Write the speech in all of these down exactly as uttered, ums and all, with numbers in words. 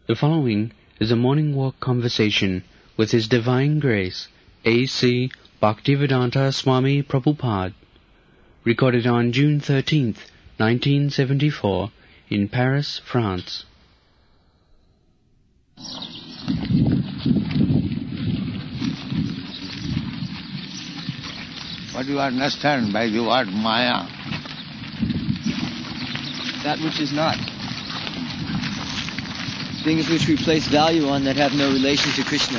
The following is a morning walk conversation with His Divine Grace, A C Bhaktivedanta Swami Prabhupada, recorded on June thirteenth, nineteen seventy-four, in Paris, France. What do you understand by the word Maya? That which is not. Things which we place value on that have no relation to Krishna.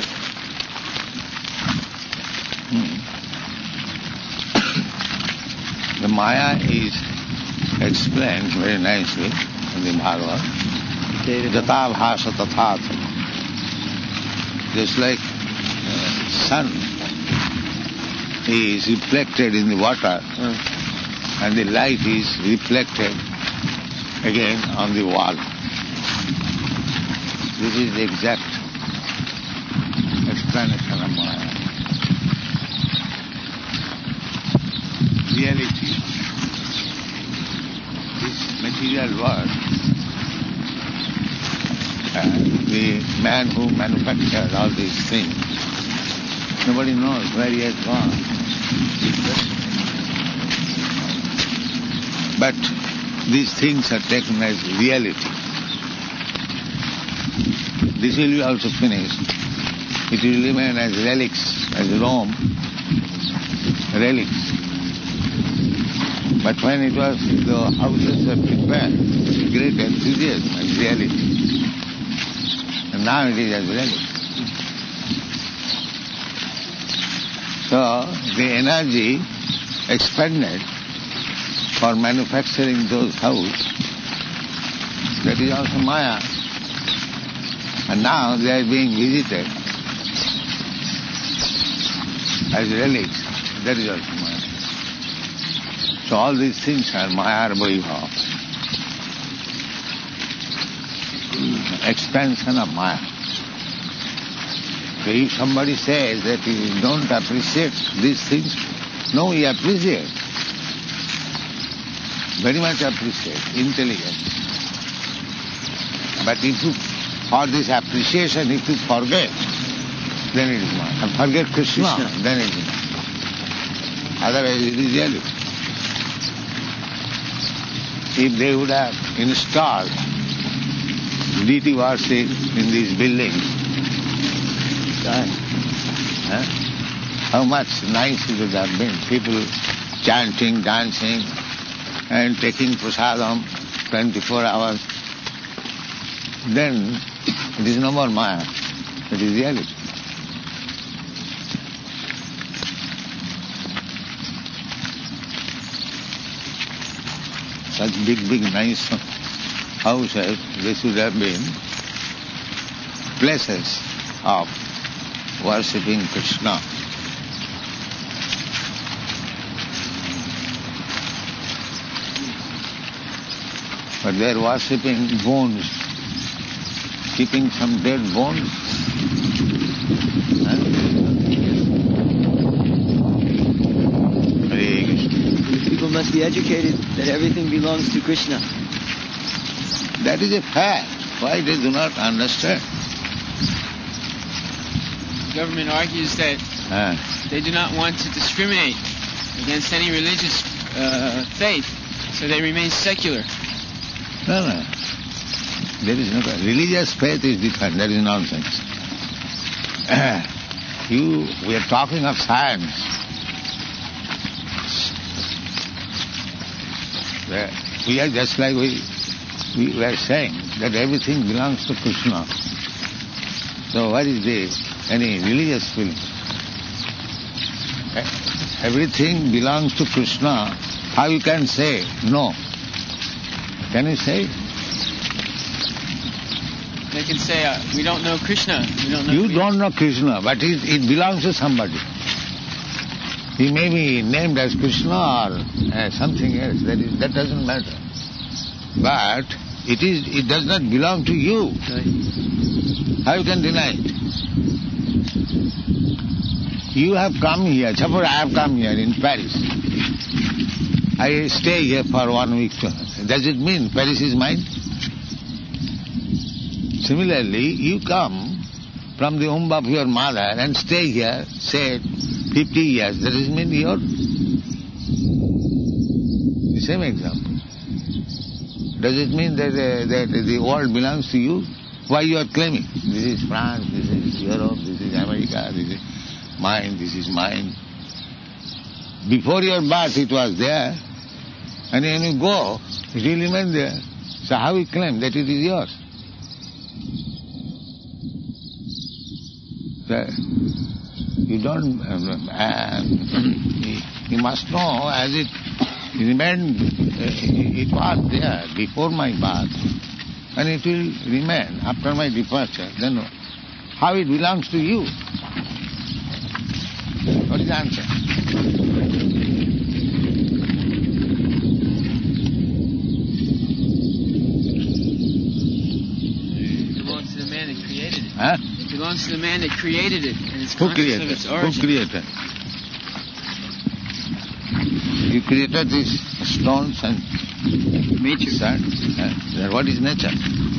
Hmm. The Maya is explained very nicely in the Bhagavad. Jata bhasa tatha. Just like uh, sun is reflected in the water mm. and the light is reflected again on the wall. This is the exact explanation of Maya. Reality, this material world, uh, the man who manufactured all these things, nobody knows where he has gone. But these things are taken as reality. This will be also finished. It will remain as relics, as Rome, relics. But when it was, the houses were prepared, great enthusiasm as reality. And now it is as relics. So the energy expended for manufacturing those houses, that is also Maya. And now they are being visited as relics. That is also Maya. So all these things are Maya Vaibhava. Expansion of Maya. So if somebody says that you don't appreciate these things, no, we appreciate. Very much appreciate, intelligence. But if you, for this appreciation, if you forget, then it is not. And forget Krishna, Krishna, then it is not. Otherwise it is reality. If they would have installed deity worship in these buildings, huh? how much nice it would have been. People chanting, dancing, and taking prasadam twenty-four hours. Then it is no more Maya, it is reality. Such big, big, nice houses, they should have been places of worshipping Krishna. But they are worshipping bones, keeping some dead bones. People must be educated that everything belongs to Krishna. That is a fact. Why they do not understand? The government argues that ah. they do not want to discriminate against any religious uh, faith, so they remain secular. No, no. There is no... Religious faith is different. That is nonsense. you, we are talking of science. We are just like we, we were saying that everything belongs to Krishna. So what is the, any religious feeling? Everything belongs to Krishna. How you can say no? Can you say? They can say, uh, we don't know Krishna. We don't know you Krishna. don't know Krishna, but it, it belongs to somebody. He may be named as Krishna or uh, something else. That is, that doesn't matter. But it is. It does not belong to you. How you can deny it? You have come here. Suppose I have come here in Paris. I stay here for one week. Does it mean Paris is mine? Similarly, you come from the womb of your mother and stay here, say, fifty years. That is mean your... The same example. Does it mean that, uh, that the world belongs to you? Why you are claiming? This is France, this is Europe, this is America, this is mine, this is mine. Before your birth it was there, and when you go, it will remain there. So how you claim that it is yours? So you don't, um, uh, you must know as it remained, uh, it was there before my birth, and it will remain after my departure. Then how it belongs to you? What is the answer? It belongs to the man that created it. Huh? It belongs to the man that created it, and it's Who conscious created? of its Who origin. created? You created these stones and Nature. sand. Uh, then what is nature?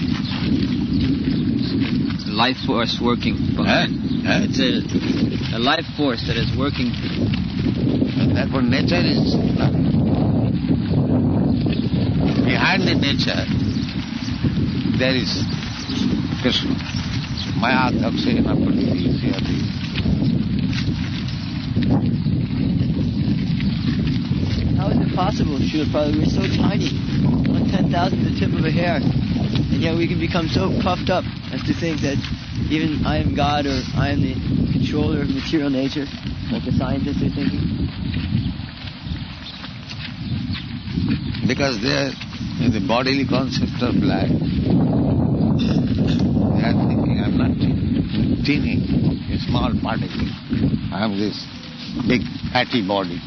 Life force working behind. Huh? It's a, a life force that is working. And therefore nature is nothing. Behind the nature, there is Krishna. Maya Dakshena Praditi Siyati. How is it possible, Srila Prabhupada? We're so tiny, one ten thousandth the tip of a hair, and yet we can become so puffed up as to think that even I am God or I am the controller of material nature, like the scientists are thinking. Because they are in the bodily concept of life. They are thinking, I am not teeny, a small particle. I am this big fatty body.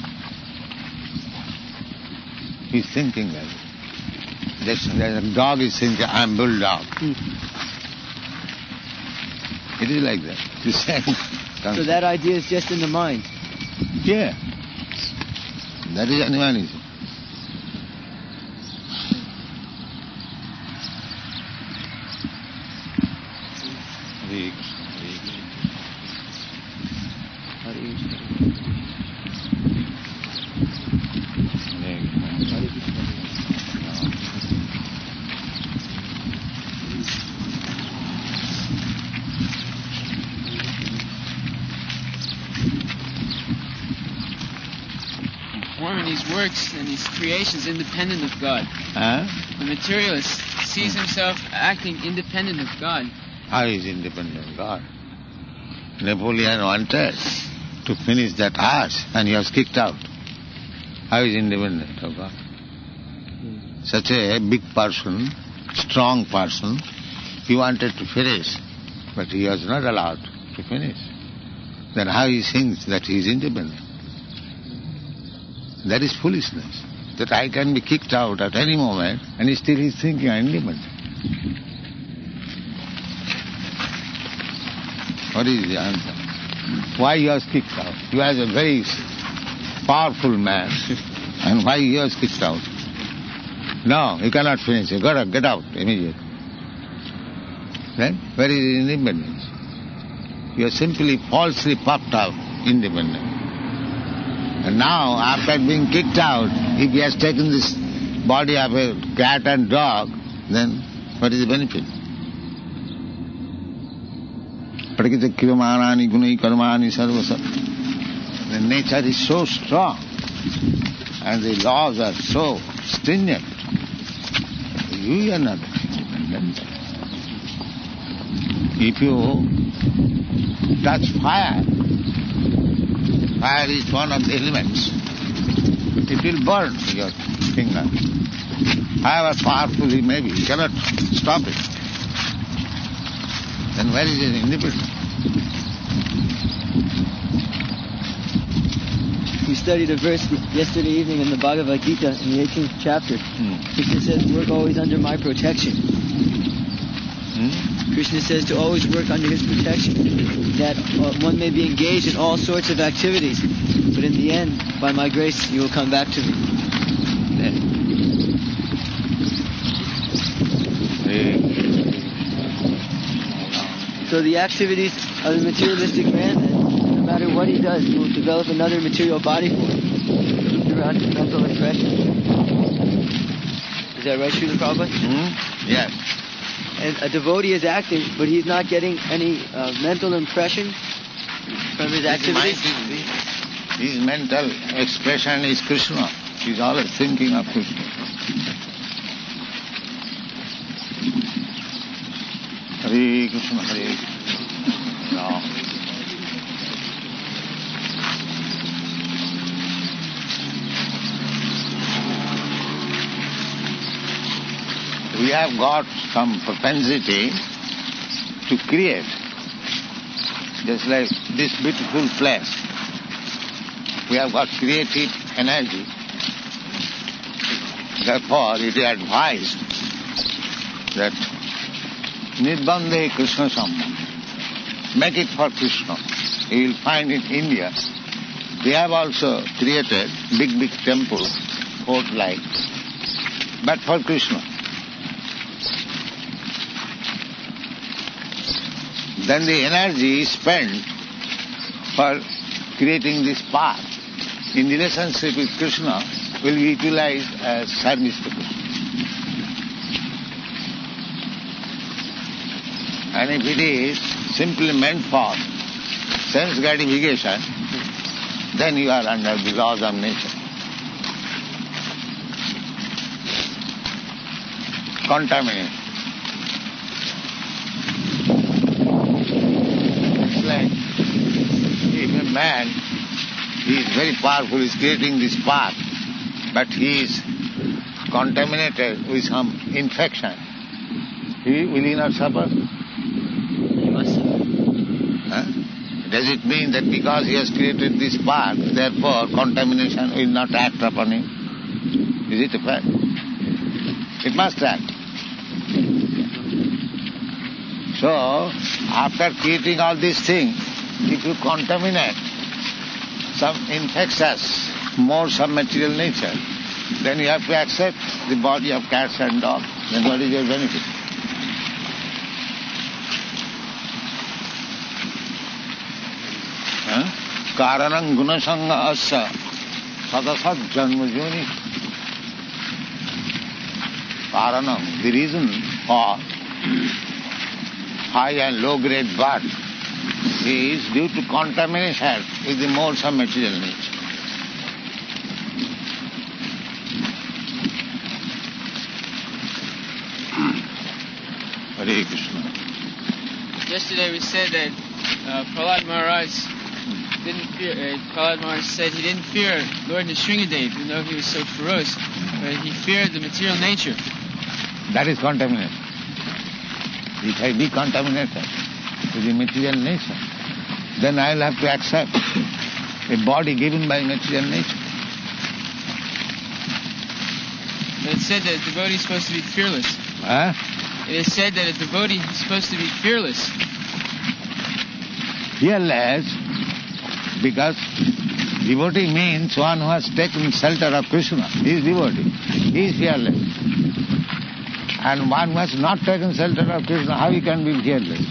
He's thinking that. Just as a dog is thinking, I am bulldog. Hmm. It is like that. The same concept. So that idea is just in the mind. Yeah. That is animalism. Hare Krishna, Hare Krishna. Hare Krishna. Performing these works and these creations independent of God. Huh? The materialist sees himself acting independent of God. How is independent God? Napoleon wanted to finish that arch and he was kicked out. How is independent of God? Such a big person, strong person, he wanted to finish, but he was not allowed to finish. Then how he thinks that he is independent? That is foolishness. That I can be kicked out at any moment and still he is thinking I am independent. What is the answer? Why he was kicked out? He was a very powerful man. And why he was kicked out? No, you cannot finish. You got to get out immediately. Then, where is his independence? You are simply falsely puffed out independent. And now, after being kicked out, if he has taken this body of a cat and dog, then what is the benefit? Prakita kriyamanani gunai karmani sarvasa. The nature is so strong and the laws are so stringent. You are not independent. If you touch fire, fire is one of the elements. It will burn your finger. However powerful he may be, you cannot stop it. Then where is his independence? We studied a verse yesterday evening in the Bhagavad Gita in the eighteenth chapter. Hmm. Krishna says, work always under my protection. Hmm? Krishna says to always work under his protection. That uh, one may be engaged in all sorts of activities, but in the end, by my grace, you will come back to me. Hey. So the activities of the materialistic man, then, no matter what he does, he will develop another material body form around his mental impression. Is that right, Srila Prabhupada? Hmm? Yes. And a devotee is acting, but he's not getting any uh, mental impression from his activities? His, his mental expression is Krishna. He's always thinking of Krishna. Hare Krishna, Hare Krishna. No. We have got some propensity to create, just like this beautiful place. We have got creative energy. Therefore, it is advised that Nirbandhe Krishna Sambandha. Make it for Krishna. You will find in India, they have also created big, big temples, fort-like, but for Krishna. Then the energy is spent for creating this path in relationship with Krishna will be utilized as service to Krishna. And if it is simply meant for sense gratification, then you are under the laws of nature. Contamination. It's like if a man, he is very powerful, he is creating this path, but he is contaminated with some infection. He, will he not suffer? He must suffer. Huh? Does it mean that because he has created this path, therefore contamination will not act upon him? Is it a fact? It must act. So, after creating all these things, if you contaminate some infectious modes of material nature, then you have to accept the body of cats and dogs. Then what is your benefit? Karanam gunasanga asya sadasat janmajuni. Karanam, the reason for high and low grade birth is due to contamination with the modes of material nature. Hare Krishna. Yesterday we said that uh, Prahlad Maharaj didn't fear. Uh, Prahlad Maharaj said he didn't fear Lord Nrsingadev, even though he was so ferocious, but he feared the material nature. That is contamination. If I be contaminated with the material nature, then I will have to accept a body given by material nature. But it said that a devotee is supposed to be fearless. Huh? It is said that a devotee is supposed to be fearless. Fearless, because devotee means one who has taken shelter of Krishna. He is devotee. He is fearless. And one who has not taken shelter of Krishna, how he can be fearless?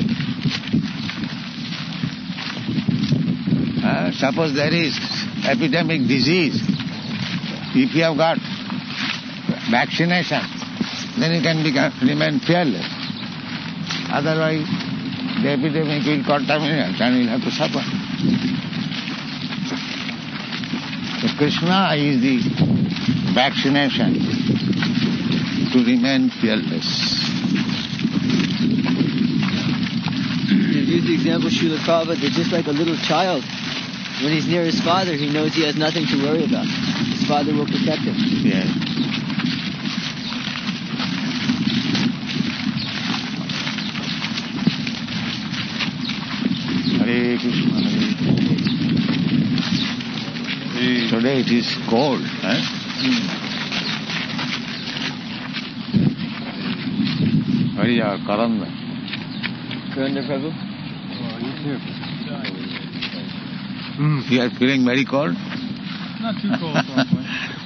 Uh, suppose there is epidemic disease. If you have got vaccination, then you can become, remain fearless. Otherwise, the epidemic will contaminate and you will have to suffer. So Krishna is the vaccination to remain fearless. You've used the example, Srila Prabhupada, that just like a little child, when he's near his father, he knows he has nothing to worry about. His father will protect him. Yes. Hare Krishna, Hare Krishna. Today it is cold. Eh? Where is our Karanda? Karanda Prabhu? Mm. You are feeling very cold? Not too cold, Prabhupada.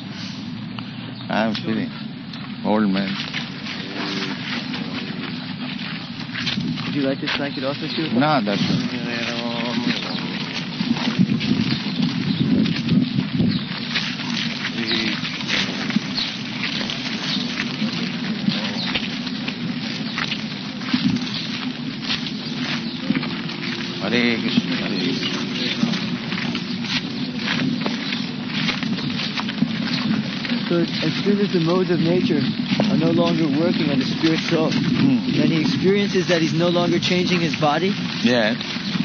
I am feeling old man. Would you like this blanket also, Srila? No, that's Hare Krishna, Hare Krishna. So as soon as the modes of nature are no longer working on the spirit soul, Hmm. then he experiences that he's no longer changing his body. Yes.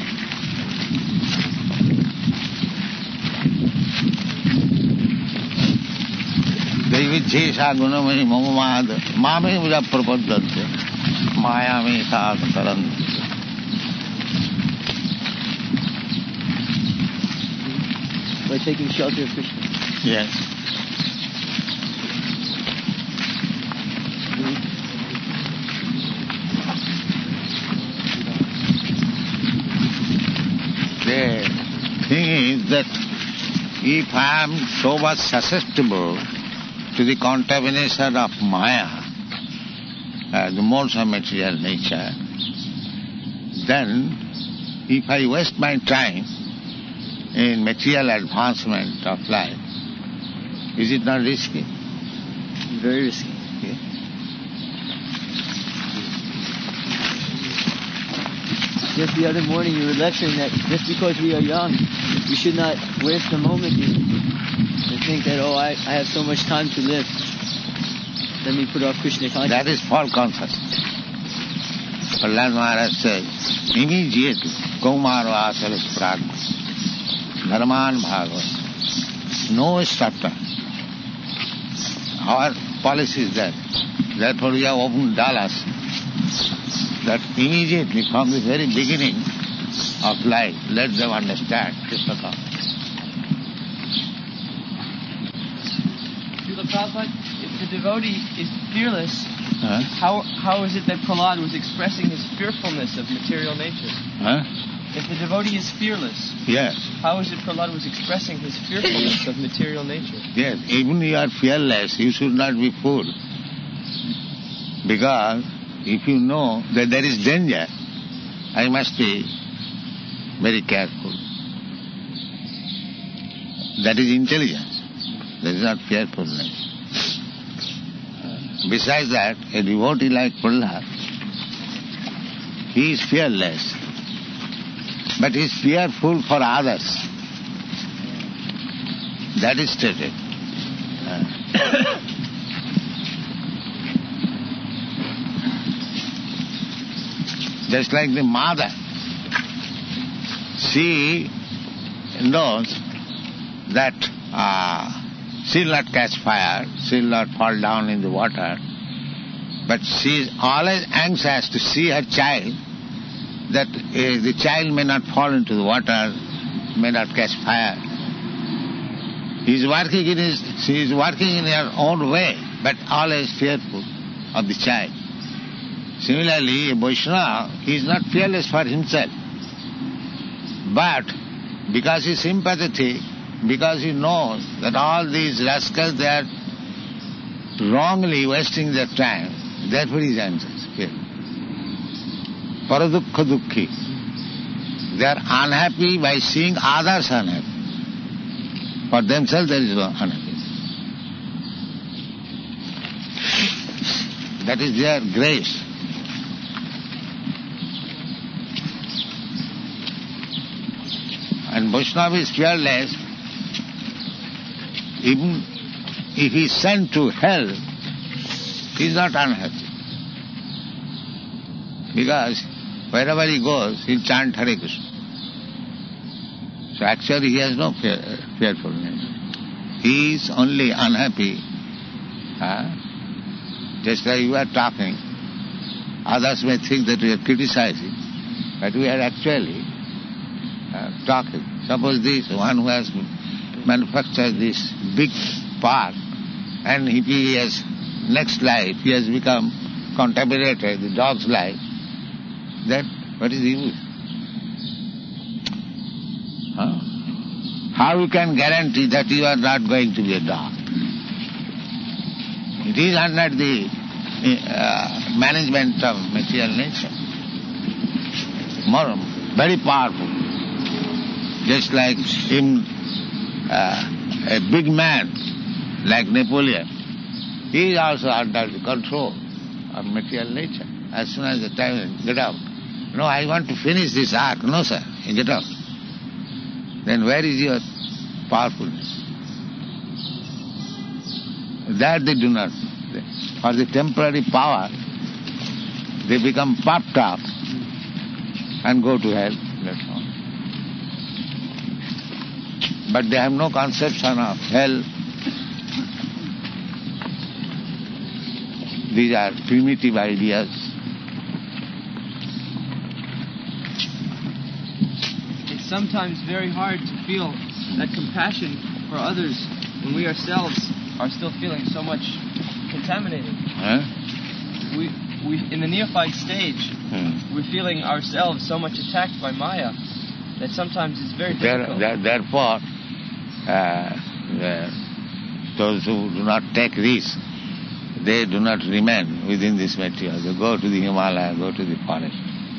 Daivichesha gunamani mamamad mame vija prapaddante maya me saakatarante. By taking shelter of Krishna. Yes. The thing is that if I am so much susceptible to the contamination of Maya, uh, the modes of material nature, then if I waste my time in material advancement of life, is it not risky? Very risky. Just the other morning you were lecturing that just because we are young, we should not waste a moment and think that, oh, I, I have so much time to live. Let me put off Krishna consciousness. That is false consciousness. Prahlad Maharaj says, immediately, Kaumaro asalas pragma, dharman bhagavad, no stop time. Our policy is that. Therefore we have opened Dalas, that immediately from the very beginning of life, let them understand Krishna consciousness. Srila Prabhupada, if the devotee is fearless, Huh? how how is it that Prahlad was expressing his fearfulness of material nature? Huh? If the devotee is fearless, Yes, how is it Prahlad was expressing his fearfulness of material nature? yes. Even you are fearless, you should not be fooled. Because if you know that there is danger, I must be very careful. That is intelligence. That is not fearfulness. Besides that, a devotee like Prahlad, he is fearless, but he is fearful for others. That is stated. Uh, Just like the mother, she knows that uh, she will not catch fire, she will not fall down in the water, but she is always anxious to see her child, that uh, the child may not fall into the water, may not catch fire. He is working in his, she is working in her own way, but always fearful of the child. Similarly, a Vaishnava, he is not fearless for himself. But because he is sympathetic, because he knows that all these rascals, they are wrongly wasting their time, therefore he is anxious. Paradukha dukhi. They are unhappy by seeing others unhappy. For themselves there is no unhappiness. That is their grace. And Vaishnava is fearless. Even if he is sent to hell, he is not unhappy. Because wherever he goes, he will chant Hare Krishna. So actually he has no fear, fearfulness. He is only unhappy. Huh? Just like you are talking, others may think that we are criticizing, but we are actually uh, talking. Suppose this one who has manufactured this big park, and if he has next life, he has become contaminated, the dog's life, then what is the use? Huh? How you can guarantee that you are not going to be a dog? It is under the uh, management of material nature. more, very powerful. Just like him, uh, a big man like Napoleon, he is also under the control of material nature. As soon as the time get out, no, I want to finish this arc. No, sir, you get out. Then where is your powerfulness? That they do not. For the temporary power, they become puffed up and go to hell. That's all. But they have no conception of hell. These are primitive ideas. It's sometimes very hard to feel that compassion for others when we ourselves are still feeling so much contaminated. Huh? We, we, in the neophyte stage, Hmm. we're feeling ourselves so much attacked by Maya that sometimes it's very There, difficult. there, therefore, uh, the, those who do not take risks, they do not remain within this material. They go to the Himalaya, go to the forest.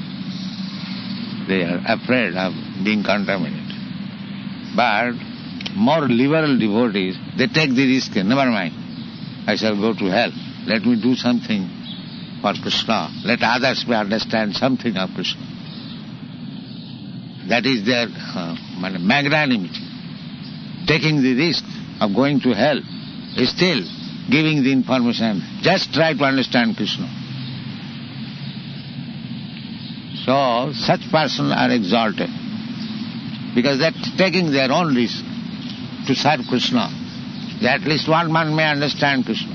They are afraid of being contaminated. But more liberal devotees, they take the risk. Never mind, I shall go to hell. Let me do something for Krishna. Let others may understand something of Krishna. That is their uh, magnanimity. Taking the risk of going to hell is still giving the information. Just try to understand Krishna. So, such persons are exalted because they're taking their own risk to serve Krishna. At least one man may understand Krishna.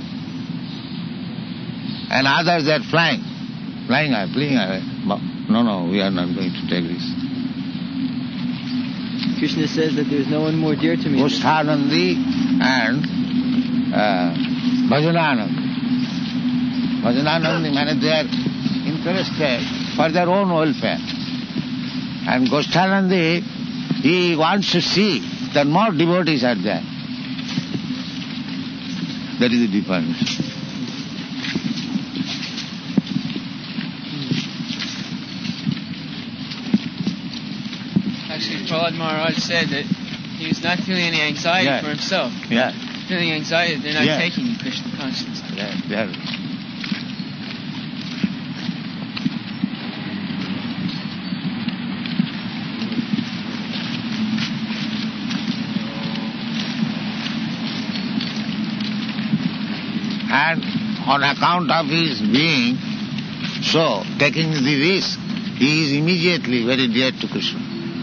And others are flying. Flying away, fleeing away. No, no, we are not going to take this. Krishna says that there's no one more dear to me. Goshthanandi and uh, Bhajananandi. Bhajananandi means they are interested for their own welfare. And Goshthanandi, he wants to see that more devotees are there. That is the difference. Actually, Prahlad Maharaj said that he was not feeling any anxiety Yeah. for himself. Yeah, Feeling anxiety, they're not Yeah. taking Krishna consciousness. yeah, they are. And on account of his being so, taking the risk, he is immediately very dear to Krishna.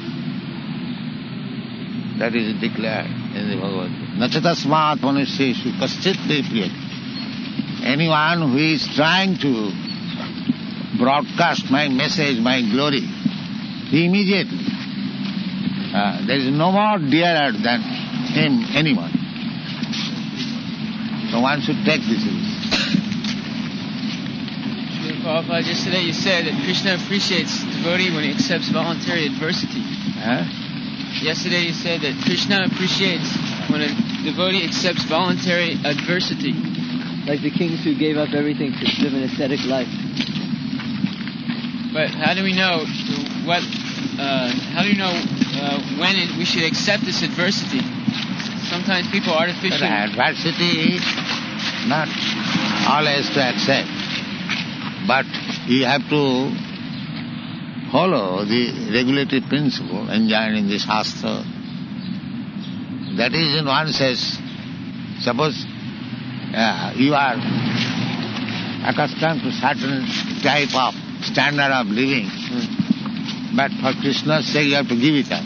That is declared in the Bhagavad Gita. Nachatasmat manusyeshu kaschit te priyati. Anyone who is trying to broadcast my message, my glory, he immediately, uh, there is no more dearer than him, anyone. So one should take this risk. Srila Prabhupada, just today you said that Krishna appreciates the devotee when he accepts voluntary adversity. Huh? Yesterday you said that Krishna appreciates when a devotee accepts voluntary adversity. Like the kings who gave up everything to live an ascetic life. But how do we know what? Uh, how do you know uh, when it, we should accept this adversity? Sometimes people But artificially. adversity is not always to accept, but you have to follow the regulatory principle enjoined in the Shastra. That is, in one sense, suppose uh, you are accustomed to certain type of standard of living, but for Krishna's sake you have to give it up.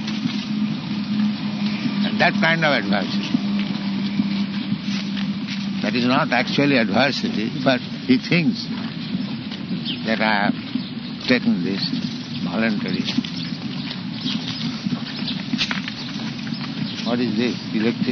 And that kind of adversity. That is not actually adversity, but he thinks that I have taken this voluntarily. What is this? Electric?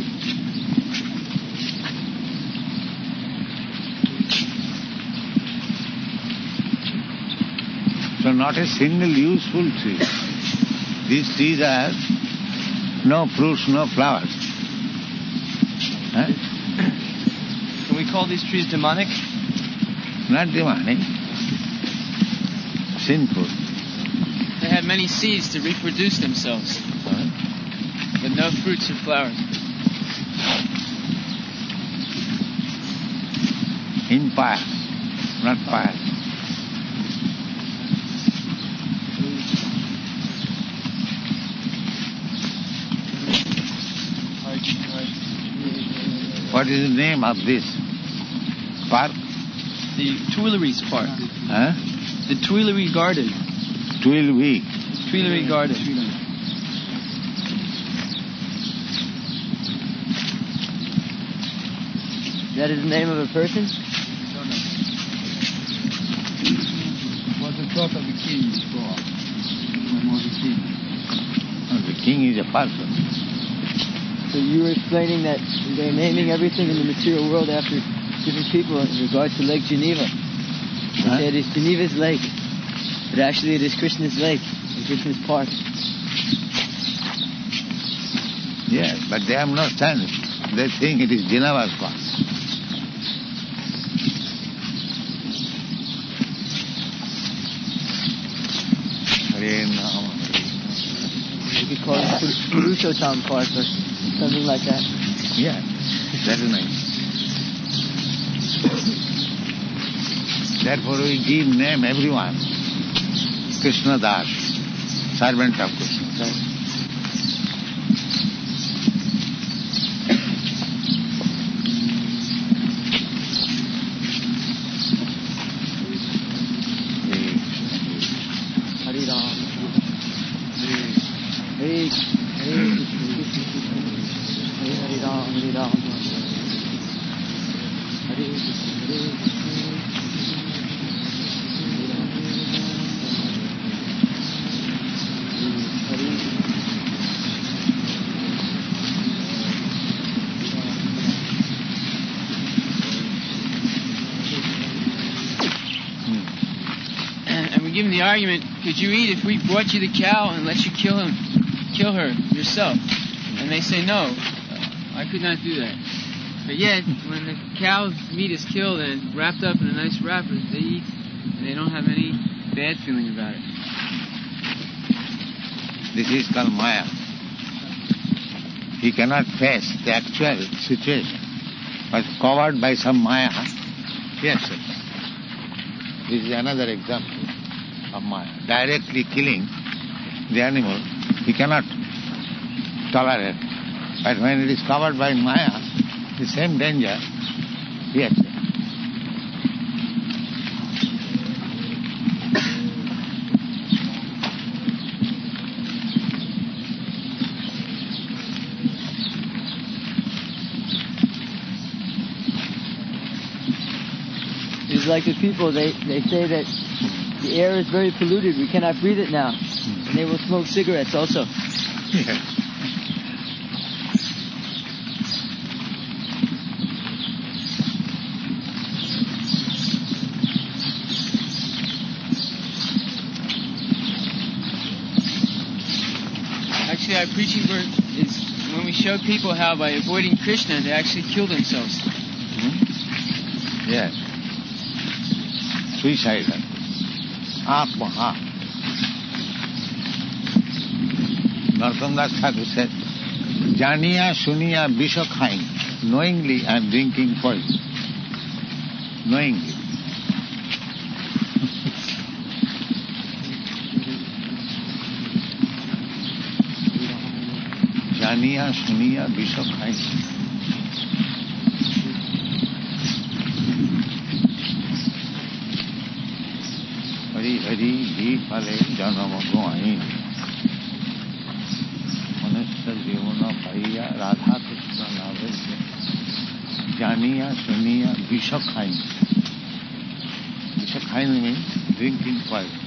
So not a single useful tree. These trees are no fruits, no flowers. Huh? Can we call these trees demonic? Not demonic. Sinful. They have many seeds to reproduce themselves, but no fruits or flowers. Impious, not pious. What is the name of this park? The Tuileries Park. Huh? The Tuileries Garden. Tuileries. Tuileries Garden. That is the name of a person? Was the thought of the king before? When was the king? No, the king is a person. So you were explaining that they're naming everything in the material world after different people in regards to Lake Geneva. They Huh? say it is Geneva's lake, but actually it is Krishna's lake, and Krishna's park. Yes, but they have no sense. They think it is Geneva's park. Hare Nama. You could call it Purushottam Park or something like that. Yeah, that is nice. Therefore we give name everyone. Krishna Das, servant of Krishna. Hare Ram. Hare Hare Hare Hare Ram, Hare Ram. Hare Krishna, Hare And we give him the argument, could you eat if we brought you the cow and let you kill him, kill her yourself? And they say, no, I could not do that. But yet, when the cow's meat is killed and wrapped up in a nice wrapper, they eat, and they don't have any bad feeling about it. This is called Maya. He cannot face the actual situation, but covered by some Maya, he accepts. This is another example of Maya. Directly killing the animal, he cannot tolerate. But when it is covered by Maya, the same danger, he accepts. It's like the people, they, they say that the air is very polluted, we cannot breathe it now. And they will smoke cigarettes also. Yeah. Actually, our preaching work is when we show people how by avoiding Krishna, they actually kill themselves. Hmm? Yes. Suicidal. Atmaha. Narottam Das Thakur said, Janiya Suniya Bisha Khain. Knowingly I am drinking poison. Knowingly. Janiya Suniya Bisha Khain. Hari Hari Ji Phale Janama Goain. Manusya Jivana Paiya Radha Krishna Lavajya. Janiya Suniya Bisha Khain. Bisha Khain means drinking poison.